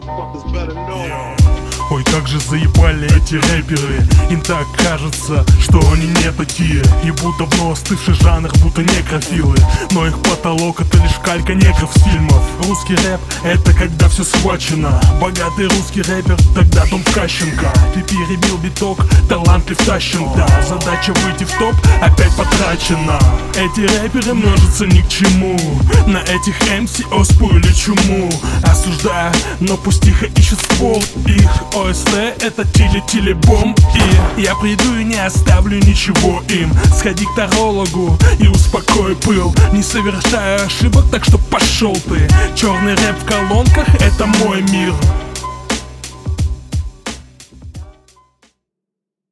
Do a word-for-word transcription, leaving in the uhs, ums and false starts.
Ой, как же заебали эти рэперы. Им так кажется, что они не такие. Ебут давно остывший жанр, будто некрофилы. Но их потолок — это лишь калька негров с фильмов. Русский рэп — это когда все схвачено. Богатый русский рэпер, тогда Дом Кащенко. Ты перебил биток, талантлив Тащенко. Задача выйти в топ опять потрачена. Эти рэперы множатся ни к чему. На этих эм си оспу или чуму осуждаю, но пусть тихо ищет ствол. Их о эс тэ — это тили-тили-бом. И я приду и не оставлю ничего им. Сходи к тарологу и успокой пыл. Не совершая ошибок, так что пошел ты. Черный рэп в колонках — это мой мир.